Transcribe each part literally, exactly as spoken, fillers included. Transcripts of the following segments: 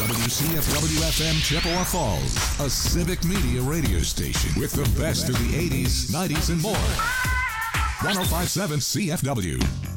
W C F W F M Chippewa Falls, a civic media radio station with the best of the eighties, nineties, and more. one oh five point seven C F W.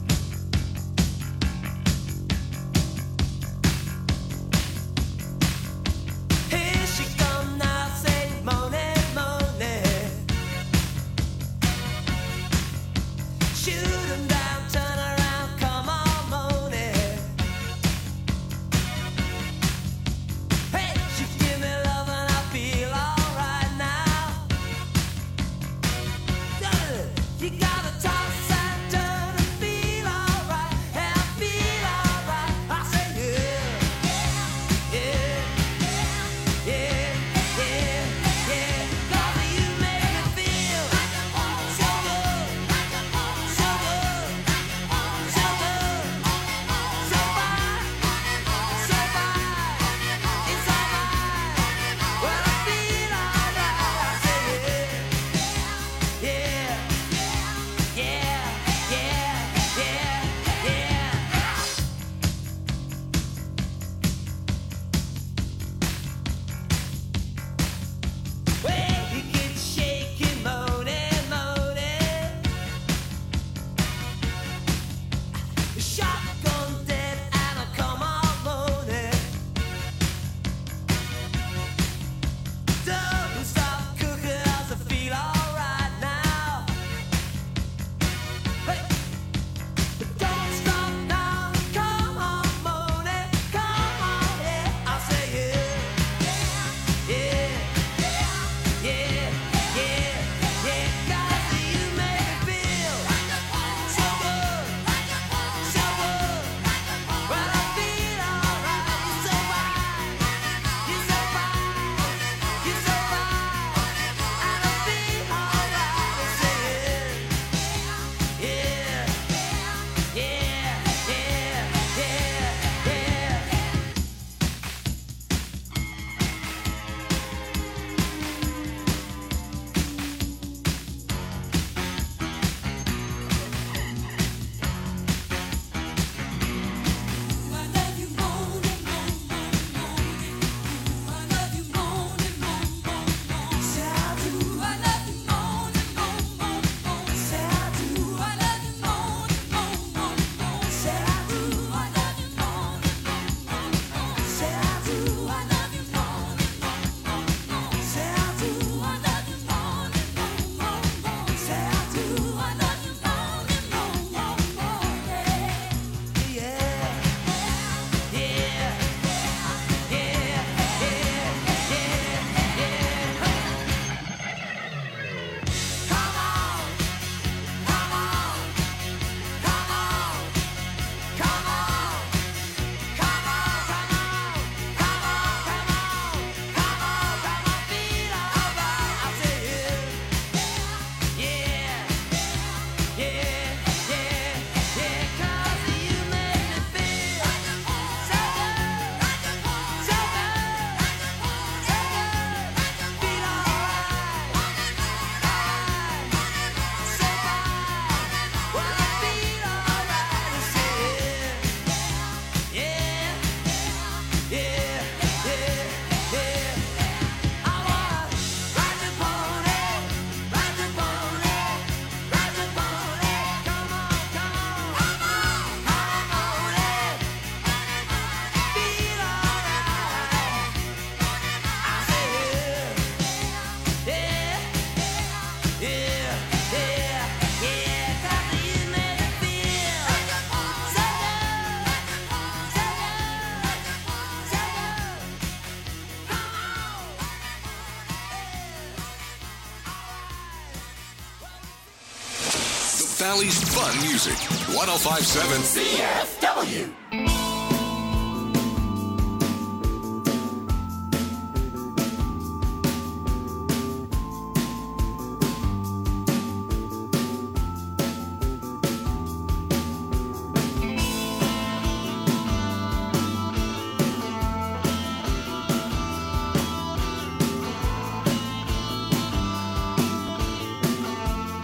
Valley's fun music. one oh five point seven C F W.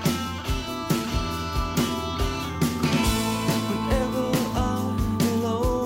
Whenever I'm alone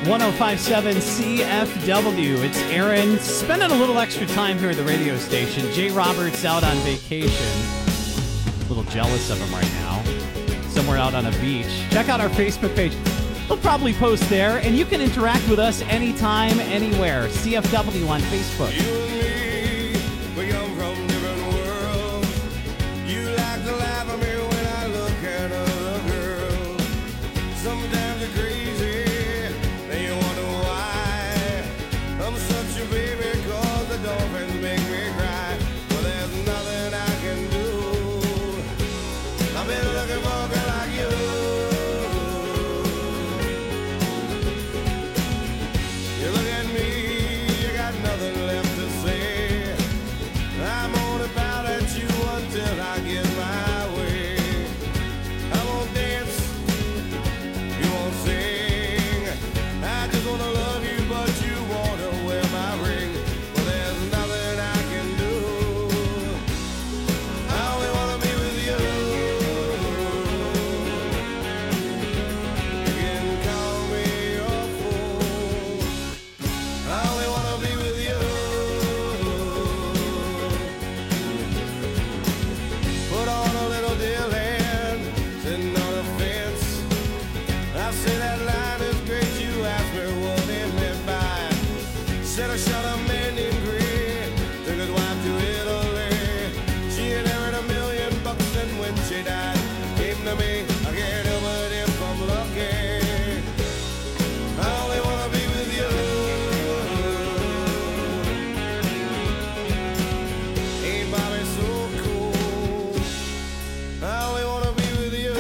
one oh five point seven C F W. It's Aaron spending a little extra time here at the radio station. Jay Roberts out on vacation. A little jealous of him right now. Somewhere out on a beach. Check out our Facebook page. We'll probably post there, and you can interact with us anytime, anywhere. C F W on Facebook. You and me, we come from different worlds. You like to laugh at me when I look at other girls. Sometimes you're crazy, then you wonder why. I'm such a baby, cause the dolphins make me cry. But there's nothing I can do. I've been looking for a girl like you. Till I get my way. I won't dance, you won't sing. I just wanna love you, but you wanna wear my ring. But there's nothing I can do. I only wanna be with you. You can call me your fool. I only wanna be with you. Put on a little deal and sitting on a fence. I say that line is great, you asked me what it meant by. Said I shot a man named Green, took his wife to Italy. She inherited a million bucks and when she died, came to me, I can't help it if I'm lucky. I only wanna be with you. Ain't Bobby so cool? I only wanna be with you.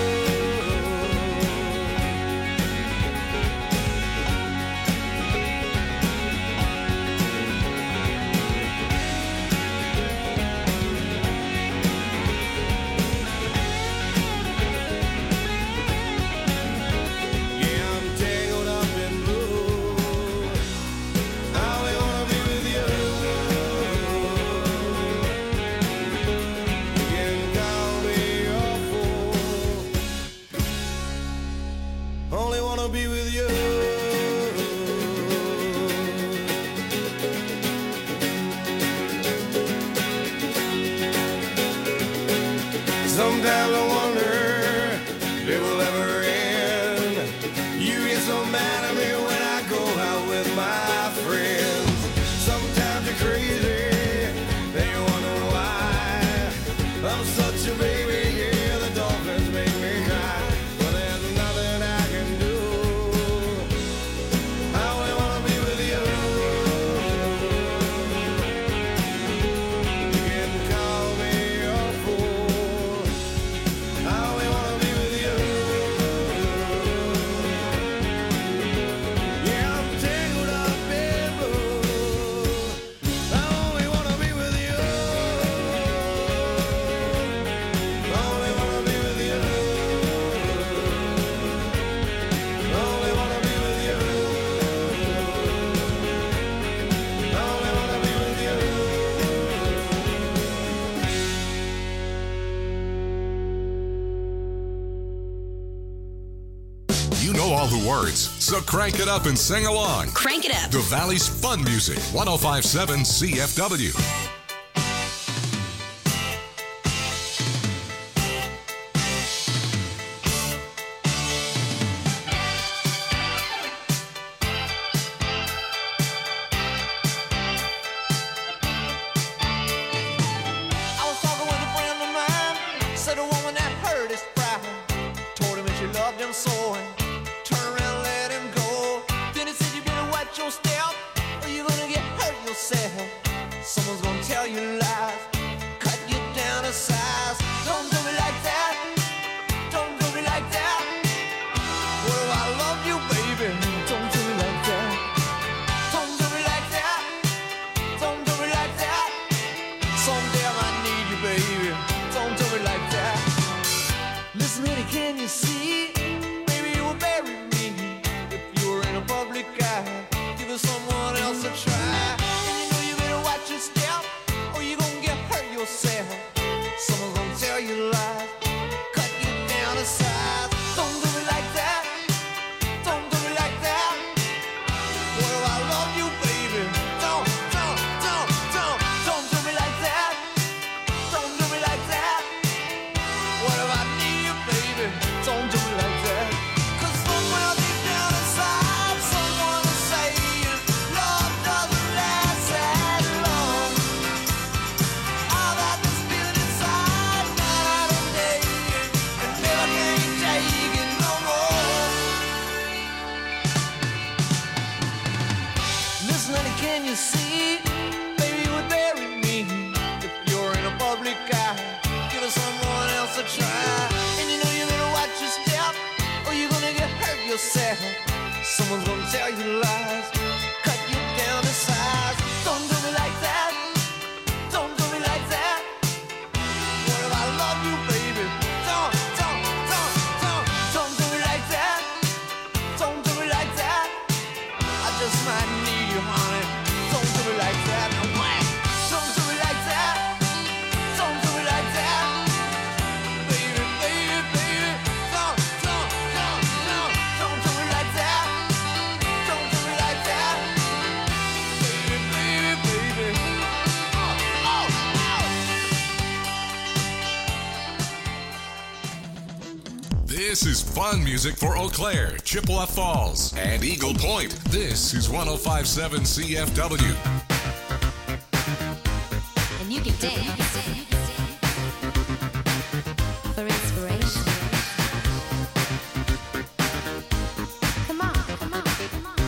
Yeah, I'm tangled up in blue. I only wanna be with you. You can call me your fool. Only wanna be with you. Sometimes I wonder if it will ever end. You get so mad at me when I go out with my friends. Sometimes you're crazy, then you wonder why. I'm such a baby, yeah, the dolphins make me cry. But there's nothing I can do. I only wanna be with you. You can call me your fool. I only wanna be with you. Yeah, I'm tangled up in blue. I only wanna be with you. I only wanna be with you. I only wanna be with you. I only wanna be with you. You know all the words, so crank it up and sing along. Crank it up. The Valley's fun music, one oh five point seven C F W. I was talking with a friend of mine, said a woman that hurt his pride, told him that she loved him so, and turned around and let him go. Then he said, you better watch your step, or you're gonna get hurt yourself. Someone's gonna tell you lies, cut you down to size. Don't do me like that, don't do me like that. What if I love you, baby? Don't do me like that. Don't do me like that, don't do me like that. Someday I might need you, baby. Don't do me like that. Listen, honey, can you see? Maybe you will bury me if you were in a public eye. Give it someone else a try. And you know you better watch your step, or you're gonna get hurt yourself. Someone's gonna tell you lies, cut you down to size. Don't do me like that. Don't do me like that. try. And you know you better watch your step, or you're gonna get hurt yourself. Someone's gonna tell you lies, cut you down to size. Don't do me like that. Don't do me like that. What if I love you, baby? Don't, don't, don't, don't, don't do me like that. Don't do me like that. I just might need you, honey. Don't do me like that. No way. Don't do me like that. Don't do me like that. Baby, baby, baby. Don't, don't, don't, don't, don't do me like that. Don't do me like that. Baby, baby, baby. Oh, oh, oh. This is fun music for Eau Claire, Chippewa Falls, and Eagle Point. This is one oh five point seven C F W. And you can dance for inspiration. Come on, come on, come on.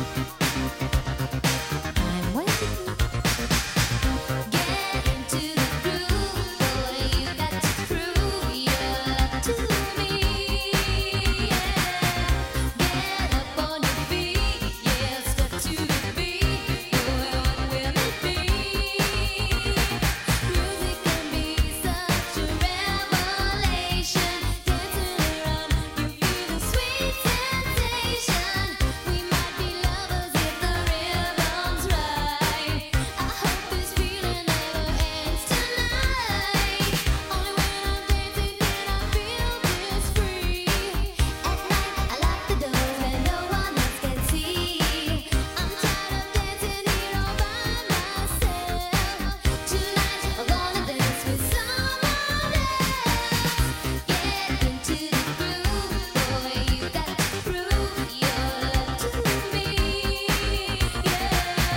I'm waiting. Get into the groove, boy. You got to prove your love to me. Get up on your feet, yeah. Step to the beat, boy. What will it be? Music can be such a revelation. Dancing around, you feel the sweet sensation. We might be lovers if the rhythm's right. I hope this feeling never ends tonight. Only when I'm dancing can I feel this free. At night I lock the doors where no one else can see. I'm tired of dancing here all by myself. Tonight I'm gonna dance with someone else. Get into the groove, boy. You got to prove your love to me. Yeah,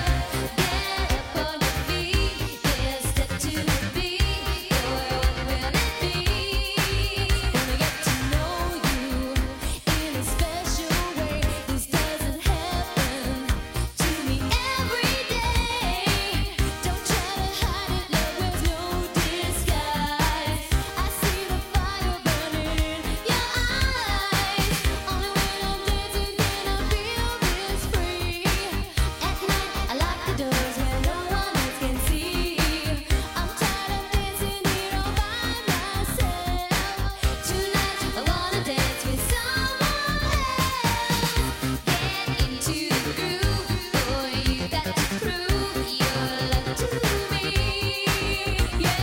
get up on your feet, yeah. Step to the beat, boy. What will it be? Wanna get to know you in a special way. This doesn't happen to me every day. Don't try to hide it, love wears no disguise. I see the fire burning in your eyes. Only when I'm dancing can I feel this free. At night I lock the doors where no one else can see. I'm tired of dancing here all by myself. Tonight I wanna dance with someone else. Get into the groove, boy. You got to prove your love to me. Yeah,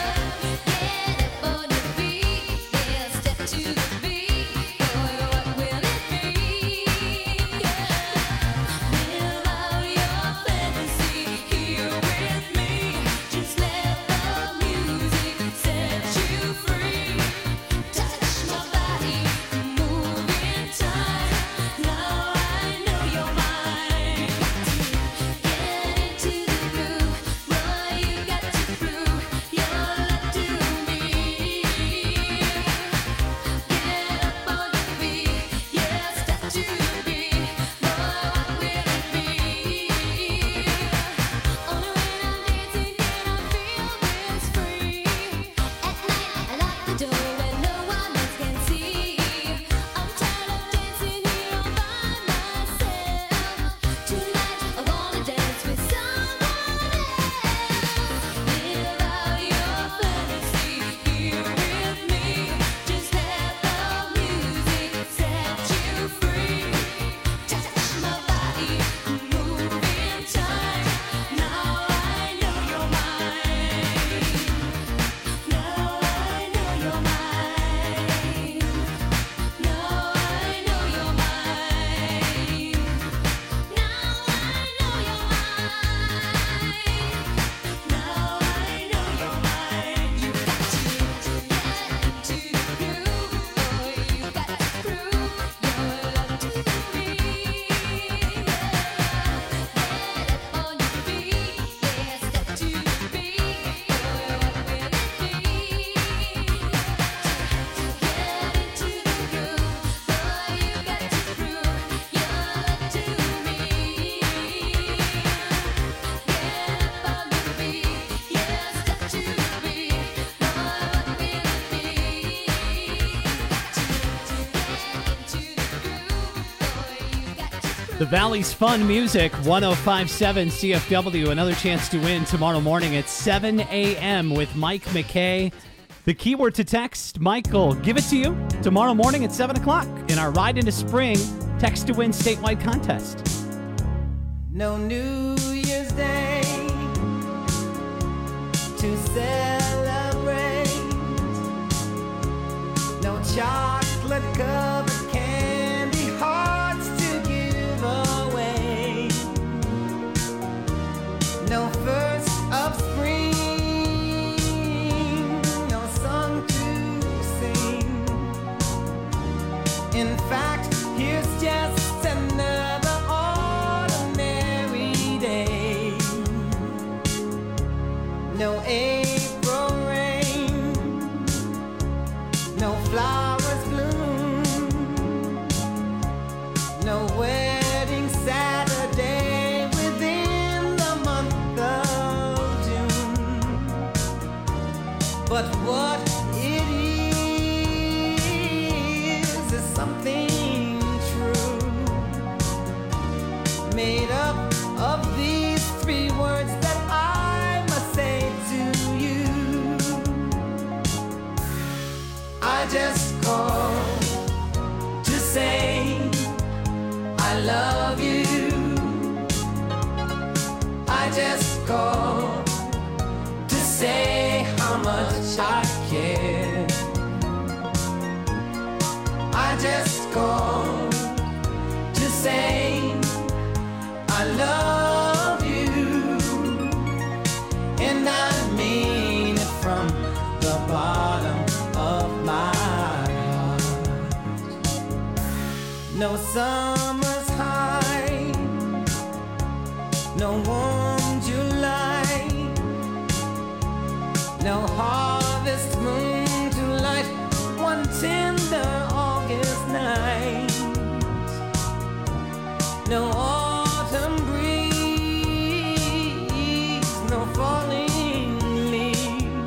get up on your feet, yeah. Step to the beat, boy. What will it be? Yeah, live out your fantasy here with me. Just let the music set you free. Touch my body, move in time. Now I know you're mine. Get into the groove, boy. You got to prove your love to me. Get The Valley's Fun Music, one oh five point seven C F W. Another chance to win tomorrow morning at seven a.m. with Mike McKay. The keyword to text, Michael, give it to you tomorrow morning at seven o'clock in our Ride into Spring Text to Win statewide contest. No New Year's Day to celebrate. No chocolate covered candy hearts to give away. No first of spring. No song to sing. In fact, here's just another ordinary day. No April rain, no flowers bloom, no wedding Saturday within the month of June. But what it is is something true, made up of these three words that I must say to you. I just called to say I love you. I just called to say how much I care. I just called to say I love you, and I mean it from the bottom of my heart. No summer's high, no warm July, no harvest moon to light one tender August night. No autumn breeze, no falling leaves,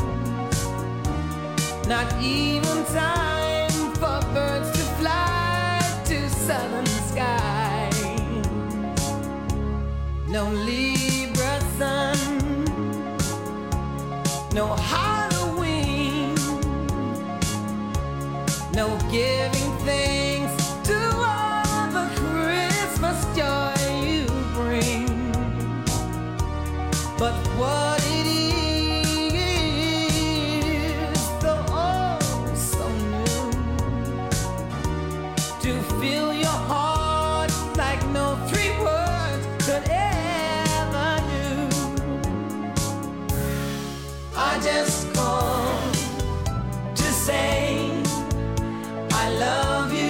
not even time for birds to fly to southern skies. No Libra sun, no Halloween, no giving thanks to all the Christmas joy you bring. But what it is, though oh so new, to fill your heart like no three words could ever do. I just called to say I love you.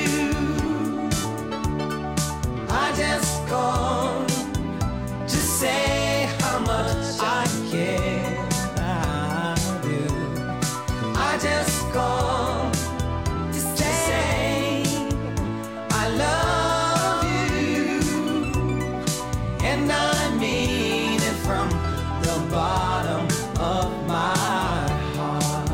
I just called to say how much I care. I do. I just called to say I love you, and I mean it from the bottom of my heart.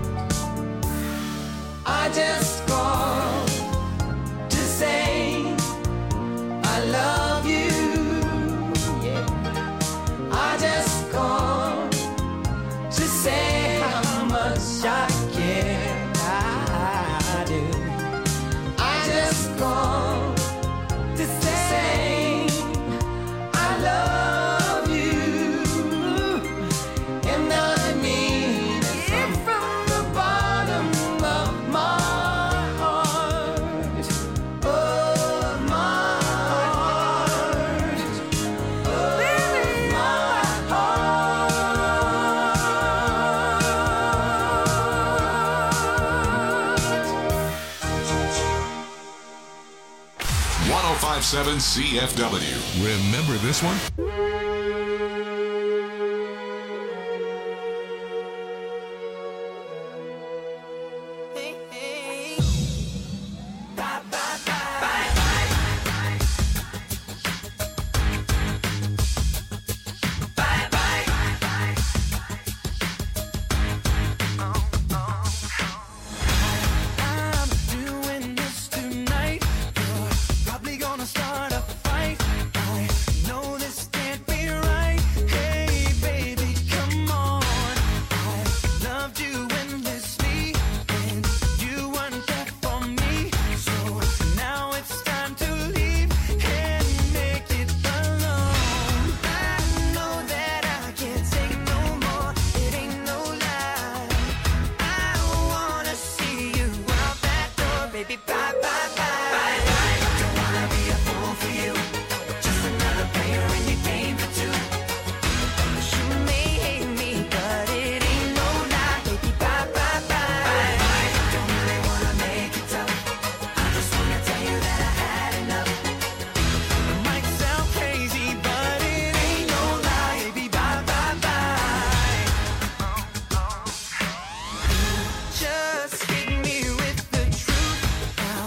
I just called to say I love you. Yeah. I just called to say how much I care. I do. I just called to say I love you, and I mean it from the bottom of my heart. Oh, my heart. Oh, my heart. one oh five point seven C F W. Remember this one? Hey, hey. I'm doing this tonight. You're probably gonna start a fight. baby, bye, bye, bye. Don't wanna be a fool for you. Just another player in your game for two. You may hate me, but it ain't no lie, baby, bye, bye, bye. Don't really wanna make it tough. I just wanna tell you that I had enough. It might sound crazy, but it ain't no lie, baby, bye, bye, bye. Just hit me with the truth. Now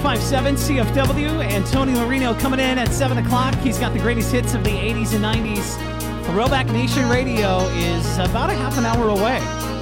five seven C F W, and Tony Marino coming in at seven o'clock. He's got the greatest hits of the eighties and nineties. Throwback Nation Radio is about a half an hour away.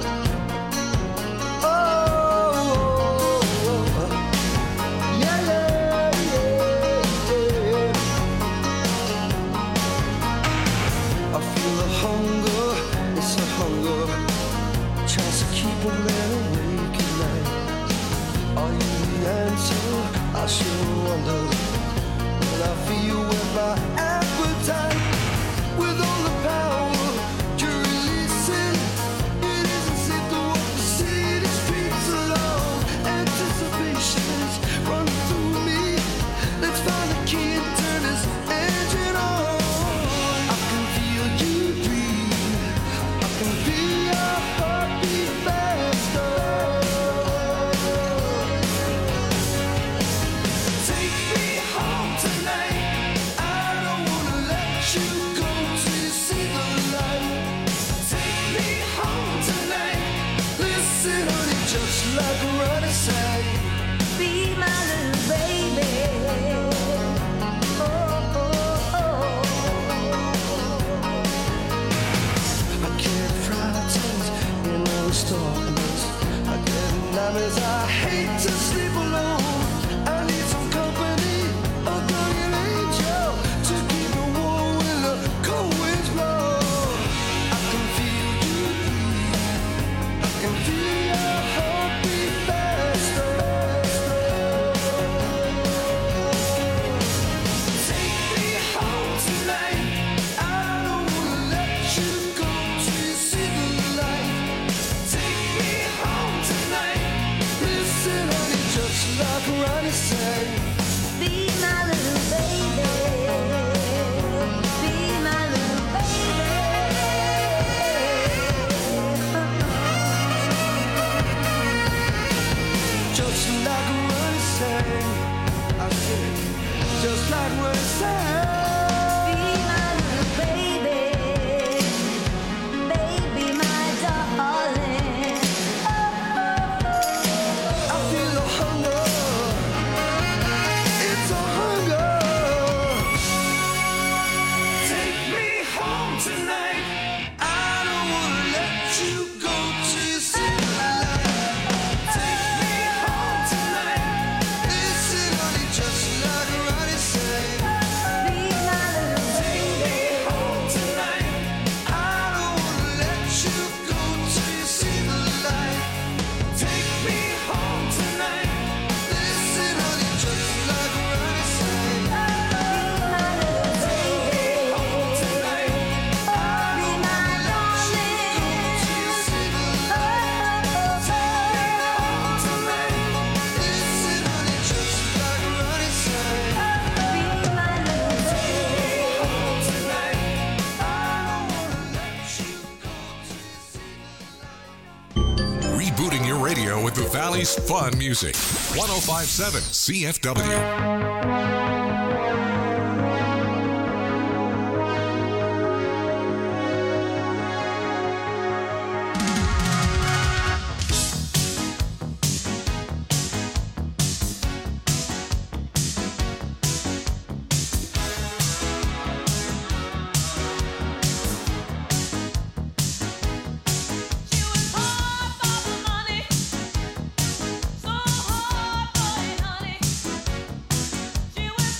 Valley's fun music. one oh five point seven C F W. So hard for it, honey. She was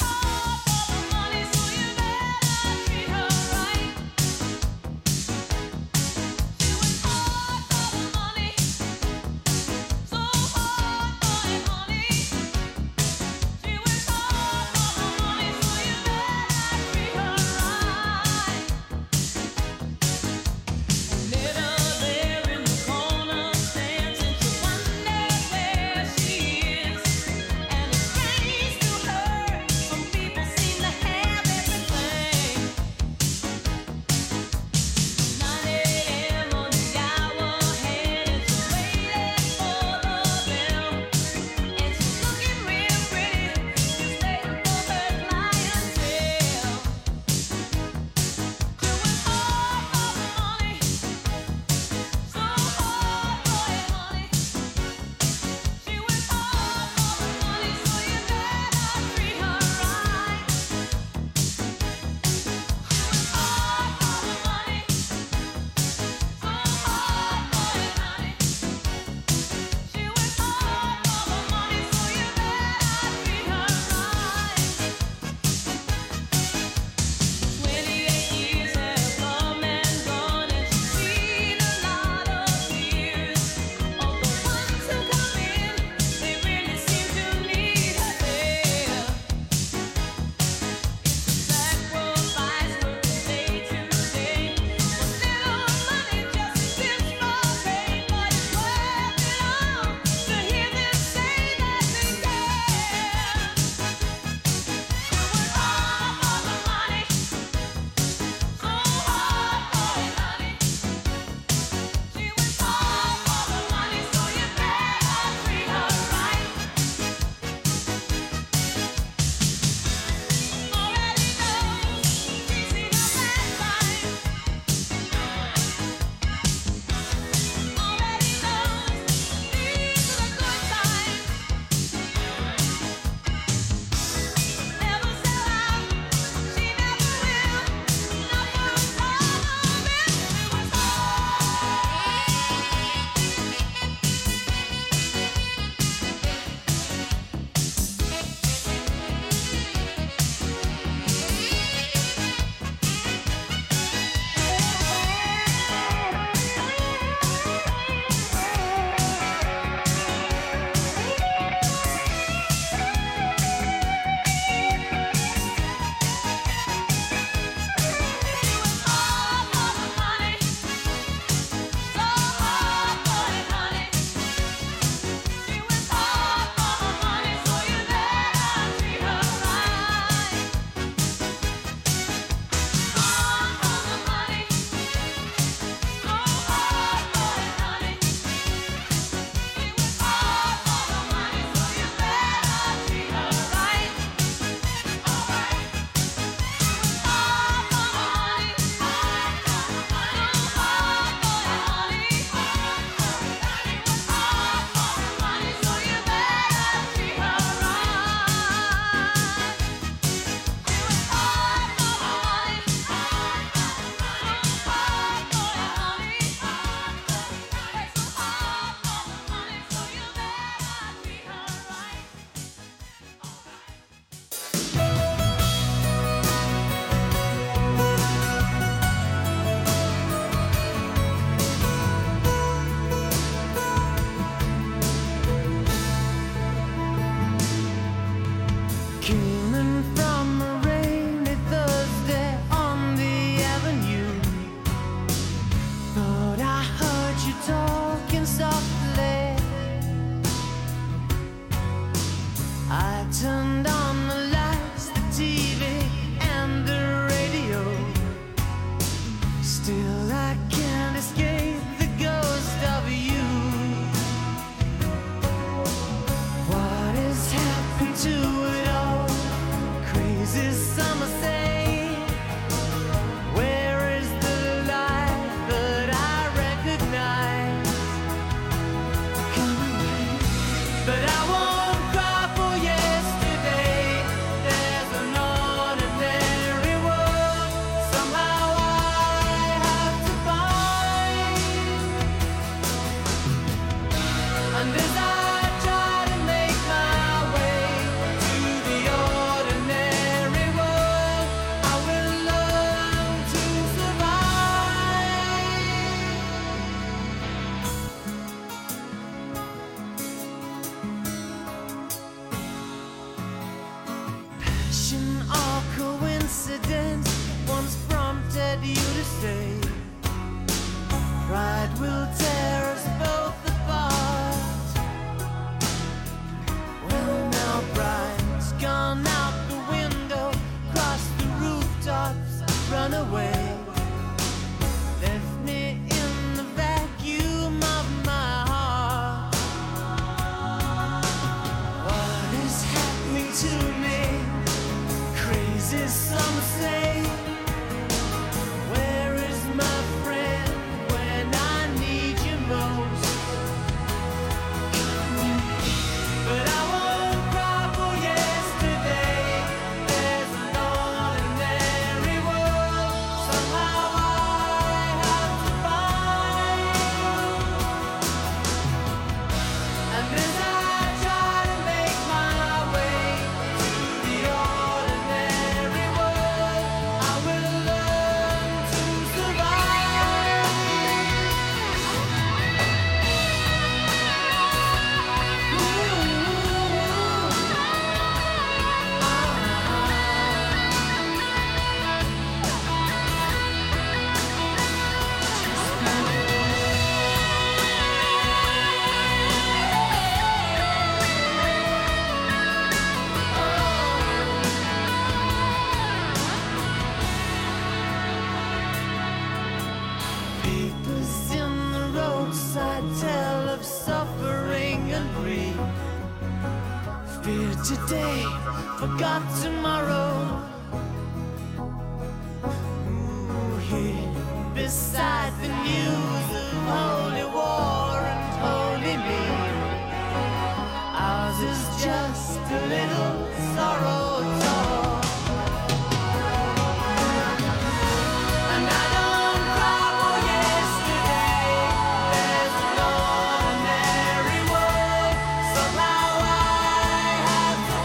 turned on the lights, the T V, and the radio. Still, I can't escape the ghost of you. What has happened to it all? Crazy summer say, where is the life that I recognize? Come away, but I won't cry for yesterday. There's an ordinary world somehow I have to find. And as I try to make my way to the ordinary world, I will learn to survive. Passion or coincidence once prompted you to say, pride will tear us both apart. Well, now pride's gone out the window, crossed the rooftops, run away. Left me in the vacuum of my heart. What is happening to me? Crazy, some say. Where is my friend when I need you most? But I won't cry for yesterday. There's an ordinary world somehow I have to find. And as I try to make my way to the ordinary world, I will learn to survive. Papers in the roadside tell of suffering and grief. Fear today, forgot tomorrow. Ooh, here beside the news of holy war and holy me, ours is just a little sorrow talk. And I don't cry for yesterday. There's an ordinary world somehow I have to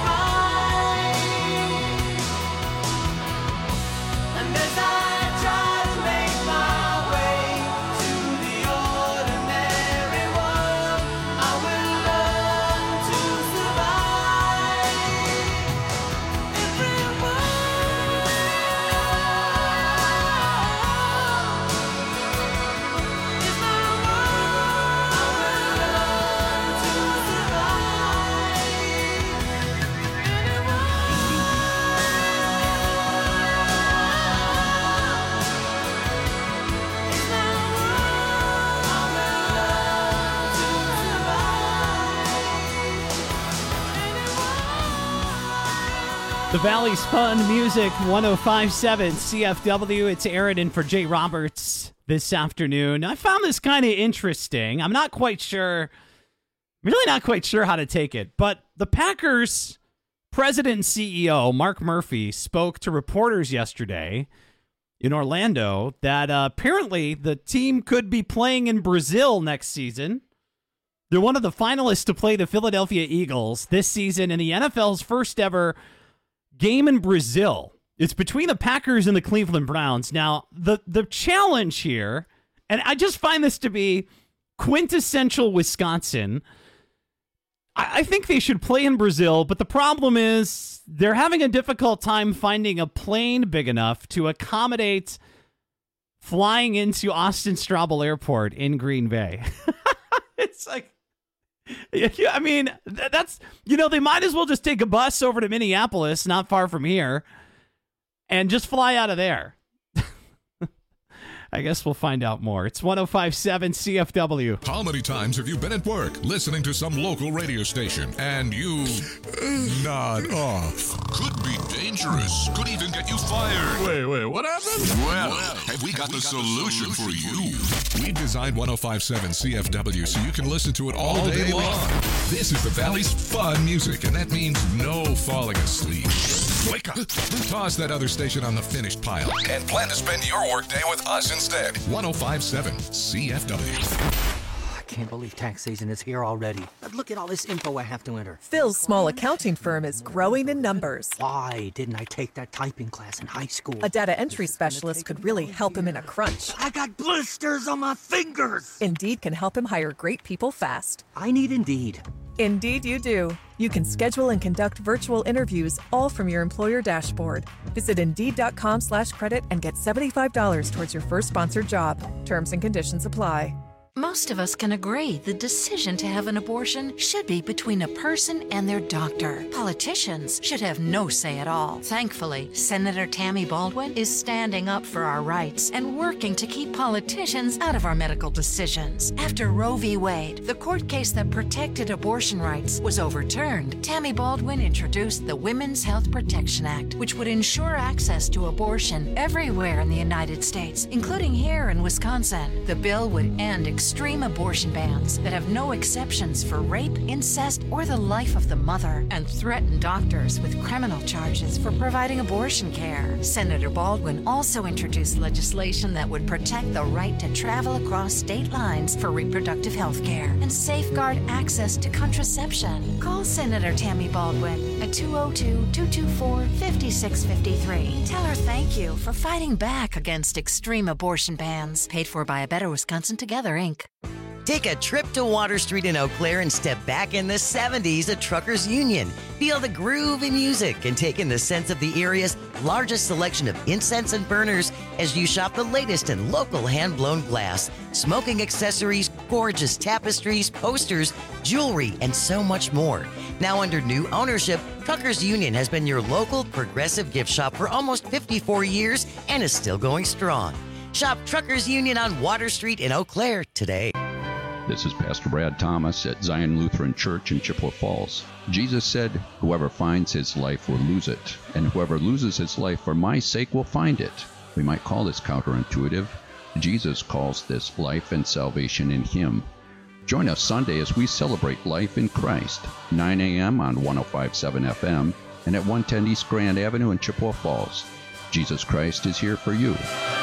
find. And as I try to make my way to the ordinary world, I will learn to survive. Every world is my world. I will learn to survive. Any is my world. I will learn to survive. The Valley's Fun Music one oh five point seven C F W. It's Aaron in for Jay Roberts this afternoon. I found this kind of interesting. I'm not quite sure, really not quite sure how to take it, but the Packers president and C E O, Mark Murphy, spoke to reporters yesterday in Orlando that uh, apparently the team could be playing in Brazil next season. They're one of the finalists to play the Philadelphia Eagles this season in the N F L's first ever game in Brazil. It's between the Packers and the Cleveland Browns. Now, the, the challenge here, and I just find this to be quintessential Wisconsin. I, I think they should play in Brazil, but the problem is they're having a difficult time finding a plane big enough to accommodate flying into Austin Straubel Airport in Green Bay. It's like, Yeah, I mean, th- that's, you know, they might as well just take a bus over to Minneapolis, not far from here, and just fly out of there. I guess we'll find out more. It's one oh five point seven C F W. How many times have you been at work listening to some local radio station and you nod off? Could be dangerous. Could even get you fired. Wait, wait, what happened? Well, have we got the solution for you? We designed one oh five point seven C F W so you can listen to it all day long. This is the Valley's fun music, and that means no falling asleep. Wake up. Toss that other station on the finished pile and plan to spend your workday with us instead. one oh five point seven C F W. I can't believe tax season is here already. But look at all this info I have to enter. Phil's small accounting firm is growing in numbers. Why didn't I take that typing class in high school? A data entry specialist could really help him in a crunch. I got blisters on my fingers. Indeed can help him hire great people fast. I need Indeed. Indeed you do. You can schedule and conduct virtual interviews all from your employer dashboard. Visit Indeed.com slash credit and get seventy-five dollars towards your first sponsored job. Terms and conditions apply. Most of us can agree the decision to have an abortion should be between a person and their doctor. Politicians should have no say at all. Thankfully, Senator Tammy Baldwin is standing up for our rights and working to keep politicians out of our medical decisions. After Roe v. Wade, the court case that protected abortion rights, was overturned, Tammy Baldwin introduced the Women's Health Protection Act, which would ensure access to abortion everywhere in the United States, including here in Wisconsin. The bill would end extreme abortion bans that have no exceptions for rape, incest, or the life of the mother, and threaten doctors with criminal charges for providing abortion care. Senator Baldwin also introduced legislation that would protect the right to travel across state lines for reproductive health care and safeguard access to contraception. Call Senator Tammy Baldwin at two oh two, two two four, five six five three. Tell her thank you for fighting back against extreme abortion bans. Paid for by A Better Wisconsin Together, Incorporated. Take a trip to Water Street in Eau Claire and step back in the seventies at Truckers Union. Feel the groove in music and take in the sense of the area's largest selection of incense and burners as you shop the latest in local hand-blown glass, smoking accessories, gorgeous tapestries, posters, jewelry, and so much more. Now under new ownership, Truckers Union has been your local progressive gift shop for almost fifty-four years and is still going strong. Shop Truckers Union on Water Street in Eau Claire today. This is Pastor Brad Thomas at Zion Lutheran Church in Chippewa Falls. Jesus said, "Whoever finds his life will lose it, and whoever loses his life for my sake will find it." We might call this counterintuitive. Jesus calls this life and salvation in him. Join us Sunday as we celebrate life in Christ, nine a.m. on one oh five point seven F M and at one ten East Grand Avenue in Chippewa Falls. Jesus Christ is here for you.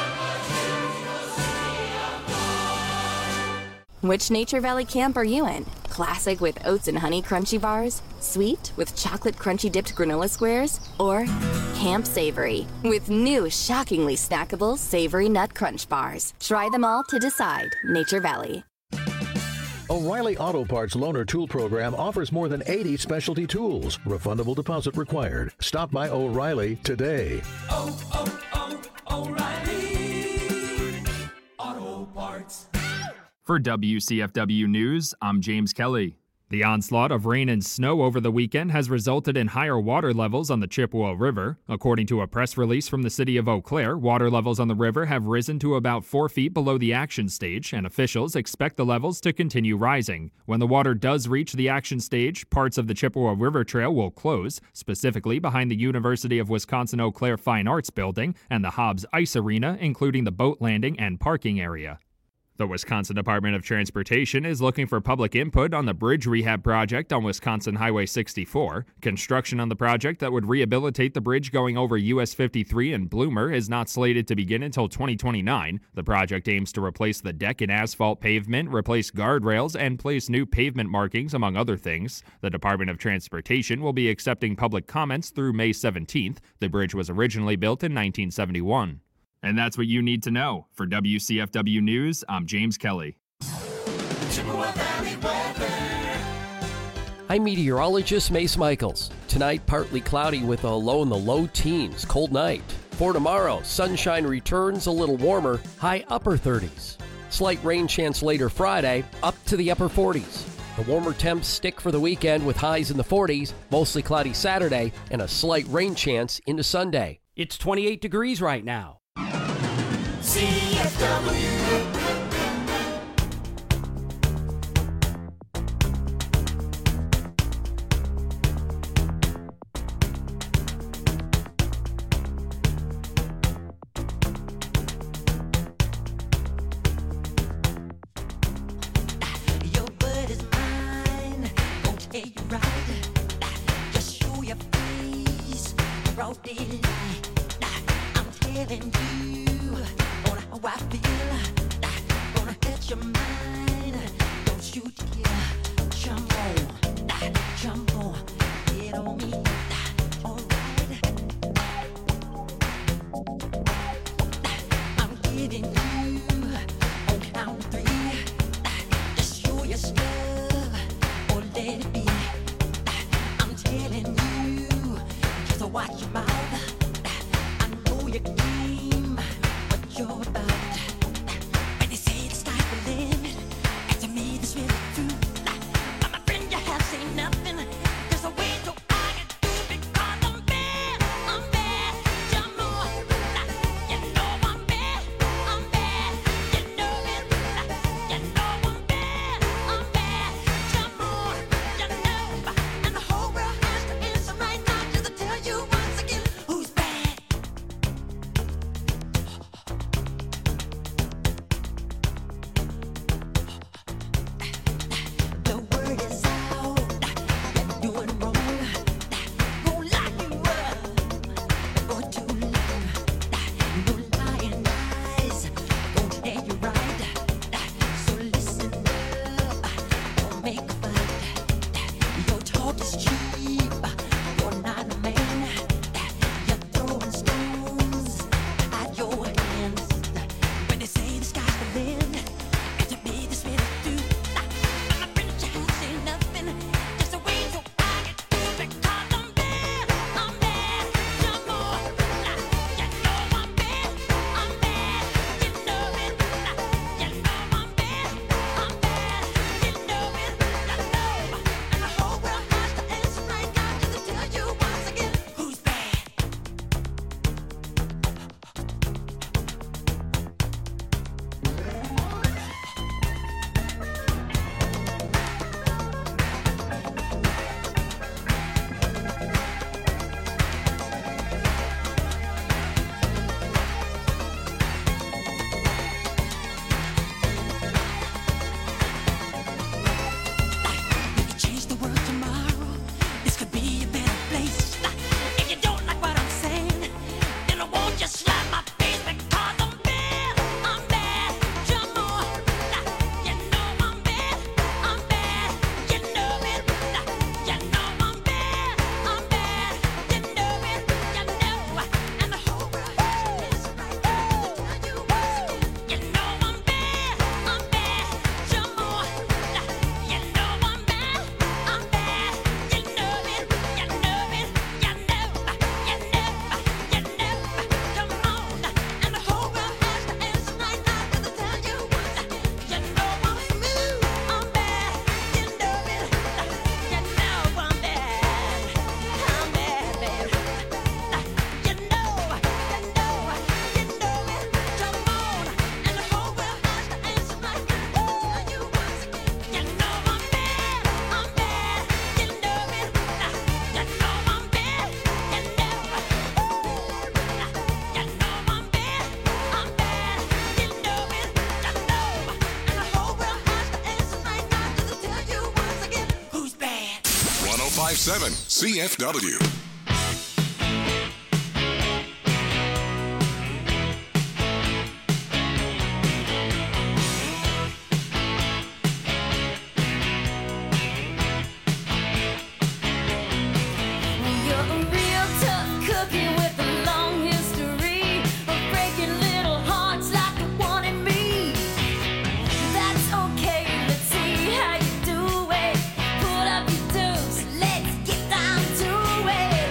Which Nature Valley camp are you in? Classic with oats and honey crunchy bars? Sweet with chocolate crunchy dipped granola squares? Or Camp Savory with new shockingly snackable savory nut crunch bars? Try them all to decide. Nature Valley. O'Reilly Auto Parts Loaner Tool Program offers more than eighty specialty tools. Refundable deposit required. Stop by O'Reilly today. Oh, oh, oh, O'Reilly Auto Parts. For W C F W News, I'm James Kelly. The onslaught of rain and snow over the weekend has resulted in higher water levels on the Chippewa River. According to a press release from the city of Eau Claire, water levels on the river have risen to about four feet below the action stage, and officials expect the levels to continue rising. When the water does reach the action stage, parts of the Chippewa River Trail will close, specifically behind the University of Wisconsin-Eau Claire Fine Arts Building and the Hobbs Ice Arena, including the boat landing and parking area. The Wisconsin Department of Transportation is looking for public input on the bridge rehab project on Wisconsin Highway sixty-four. Construction on the project that would rehabilitate the bridge going over U S fifty-three in Bloomer is not slated to begin until twenty twenty-nine. The project aims to replace the deck and asphalt pavement, replace guardrails, and place new pavement markings, among other things. The Department of Transportation will be accepting public comments through May seventeenth. The bridge was originally built in nineteen seventy-one. And that's what you need to know. For W C F W News, I'm James Kelly. I'm meteorologist Mace Michaels. Tonight, partly cloudy with a low in the low teens, cold night. For tomorrow, sunshine returns, a little warmer, high upper thirties. Slight rain chance later Friday, up to the upper forties. The warmer temps stick for the weekend with highs in the forties, mostly cloudy Saturday, and a slight rain chance into Sunday. It's twenty-eight degrees right now. C F W. Your word is mine, gon' tell you right. Just show your face, broad daylight. I'm telling you on how I feel. Gonna hit your mind, don't you dare jump on, jump on, get on me. Alright, I'm giving you on count of three. Just show your stuff or let it be. I'm telling you, just watch your mouth. I know your game, what you're about. When they say the sky's the limit, and to me this really true. But my friend, you have seen nothing. There's a way so I can do because I'm bad, I'm bad. Jump on, you know I'm bad, I'm bad. You know it, you know I'm bad, I'm bad. Jump on, you know, and the whole world has to answer right now just to tell you once again who's bad. The word is out, you're doing wrong. Won't lock you up for too long. No lying eyes, won't tell you right. So listen up, don't make a fight. Your talk is cheap, you're not a man. You're throwing stones at your hands. When they say the sky's the limit, and to me this really do. I'm a friend, you can't say nothing. Just a way so I can do because I'm bad, I'm bad. Jump on, you know I'm bad, I'm bad. You know it, you know I'm bad, I'm bad. You know it, you know, and the whole world has to answer right now just to tell you once again who's bad. We could change the world tomorrow. This could be a better place. If you don't like what I'm saying, then I won't just slap my face because I'm bad. I'm bad. Jump on. You know I'm bad. I'm bad. You know it. You know I'm bad. I'm bad. You know it. You know. And the whole world is right now to tell you once again. You know I'm bad. I'm bad. Jump on. You know I'm bad. I'm bad. You know it. You know it. You know. You know. You know. Come on. And the whole world has to answer right now just to tell you once again. You know I'm smooth. I'm bad. You know it. You know I'm bad. I'm bad, baby. You know. You know. You know it. Jump on. And the whole world has to answer right now just to tell you once again. You know I'm bad. I'm bad. You know it. You know I'm bad. You know. You know I'm bad. I'm bad. You know it. You know. And the whole world has to answer right now just to tell you once again who's bad. one oh five point seven C F W. You're a real tough cookie with a long history of breaking little hearts like the one in me. That's okay, let's see how you do it. Pull up your dukes, let's get down to it.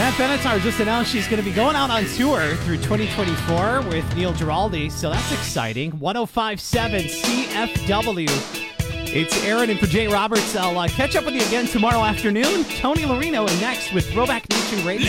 Pat Benatar just announced she's going to be going out on tour through twenty twenty-four with Neil Giraldi, so that's exciting. one oh five point seven C F W. It's Aaron and for Jay Roberts. I'll uh, catch up with you again tomorrow afternoon. Tony Marino and next with Throwback Nation Radio.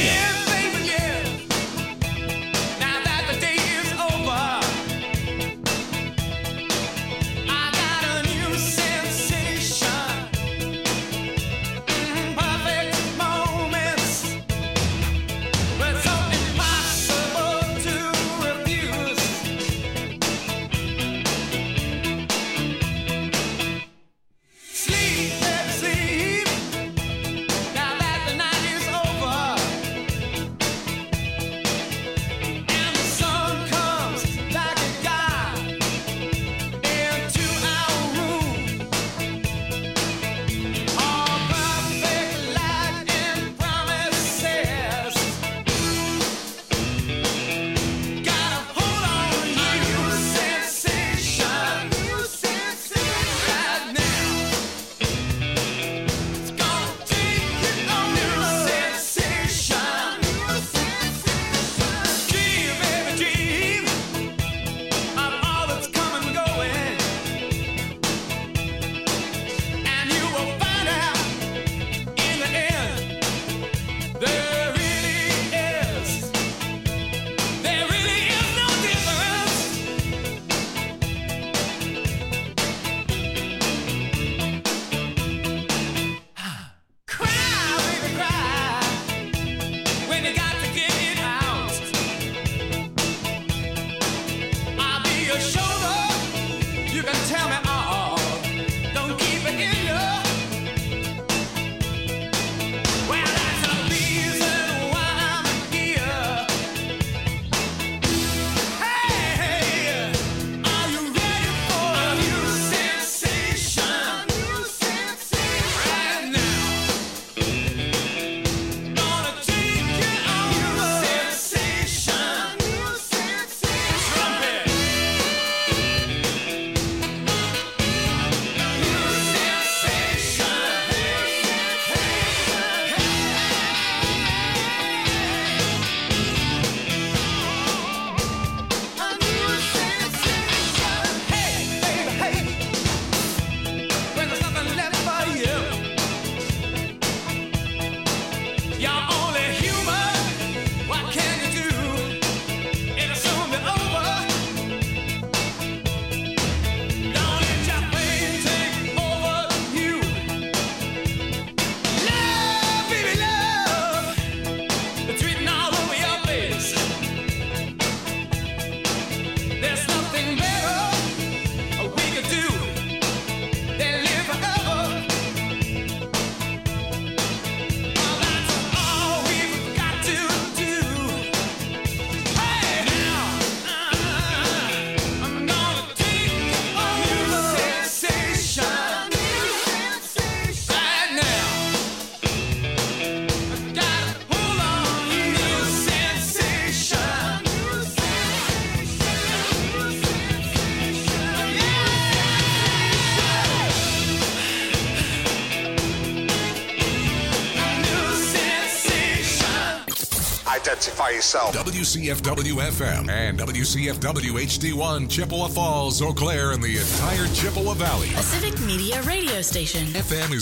Identify yourself. W C F W F M and W C F W H D one, Chippewa Falls, Eau Claire, and the entire Chippewa Valley. A Civic Media radio station. F M is